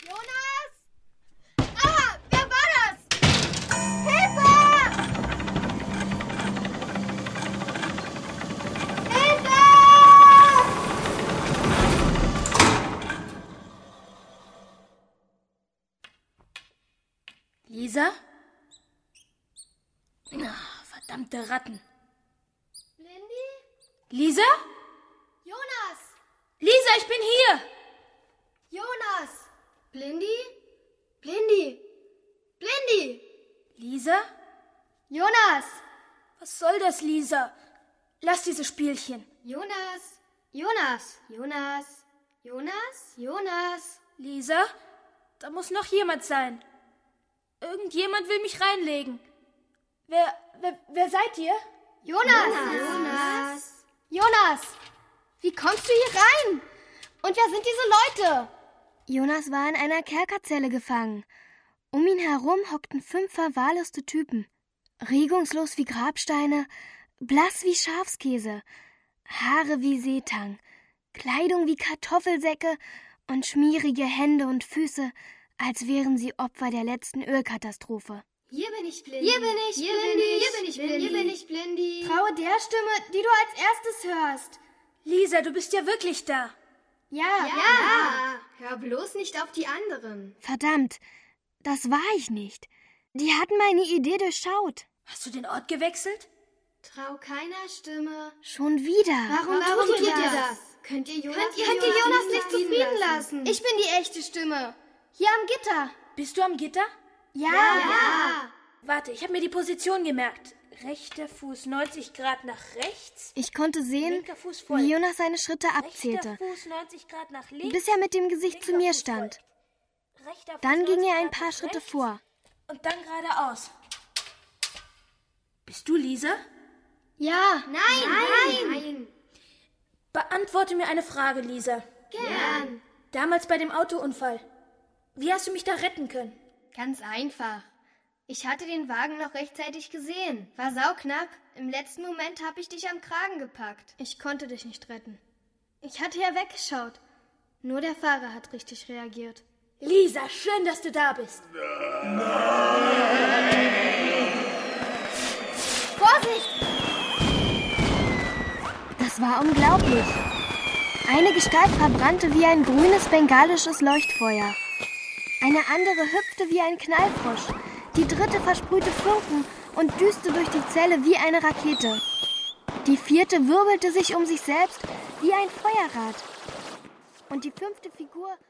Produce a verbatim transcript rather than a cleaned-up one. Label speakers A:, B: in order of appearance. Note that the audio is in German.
A: Jonas! Ah, wer war das? Hilfe! Hilfe!
B: Lisa? Ach, verdammte Ratten.
A: Blindy?
B: Lisa?
A: Jonas!
B: Lisa, ich bin hier!
A: Jonas! Blindy? Blindy? Blindy!
B: Lisa?
A: Jonas!
B: Was soll das, Lisa? Lass diese Spielchen.
A: Jonas! Jonas! Jonas! Jonas! Jonas!
B: Lisa? Da muss noch jemand sein. Irgendjemand will mich reinlegen. Wer, wer, wer seid ihr?
A: Jonas! Jonas! Jonas! Wie kommst du hier rein? Und wer sind diese Leute?
C: Jonas war in einer Kerkerzelle gefangen. Um ihn herum hockten fünf verwahrloste Typen. Regungslos wie Grabsteine, blass wie Schafskäse, Haare wie Seetang, Kleidung wie Kartoffelsäcke und schmierige Hände und Füße, als wären sie Opfer der letzten Ölkatastrophe.
A: Hier bin ich Blindy. Hier bin ich Hier Blindy. Hier bin ich Blindy. Hier bin ich Blindy. Traue der Stimme, die du als erstes hörst.
B: Lisa, du bist ja wirklich da.
A: Ja, ja. ja. Hör bloß nicht auf die anderen.
C: Verdammt, das war ich nicht. Die hatten meine Idee durchschaut.
B: Hast du den Ort gewechselt?
A: Trau keiner Stimme.
C: Schon wieder.
A: Warum, Warum tut ihr das? das? Könnt ihr Jonas, Könnt ihr Jonas, Jonas nicht zufrieden lassen? Ich bin die echte Stimme. Hier am Gitter.
B: Bist du am Gitter?
A: Ja. ja. ja.
B: Warte, ich habe mir die Position gemerkt. Rechter Fuß neunzig Grad nach rechts.
C: Ich konnte sehen, wie Jonas seine Schritte abzählte,
B: Fuß neunzig Grad nach links,
C: bis er mit dem Gesicht zu mir stand. Dann ging er ein paar Schritte vor.
B: Und dann geradeaus. Bist du Lisa?
A: Ja. Nein, nein.
B: nein. Beantworte mir eine Frage, Lisa.
A: Gern.
B: Damals bei dem Autounfall. Wie hast du mich da retten können?
A: Ganz einfach. Ich hatte den Wagen noch rechtzeitig gesehen. War sauknapp. Im letzten Moment habe ich dich am Kragen gepackt. Ich konnte dich nicht retten. Ich hatte ja weggeschaut. Nur der Fahrer hat richtig reagiert.
B: Lisa, schön, dass du da bist.
A: Nein! Vorsicht!
C: Das war unglaublich. Eine Gestalt verbrannte wie ein grünes bengalisches Leuchtfeuer. Eine andere hüpfte wie ein Knallfrosch. Die dritte versprühte Funken und düste durch die Zelle wie eine Rakete. Die vierte wirbelte sich um sich selbst wie ein Feuerrad. Und die fünfte Figur